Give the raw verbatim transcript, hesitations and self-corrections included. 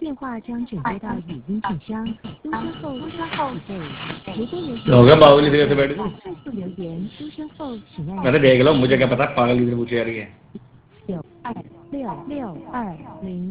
电话将转接到语音信箱，优先后请备。如果有 Hoga Baahubali से कैसे बैठ गई? 快速留言，优先后请按 मैं तो देख लो मुझे क्या पता पागल इधर पूछे आ रही है 九二六六二零。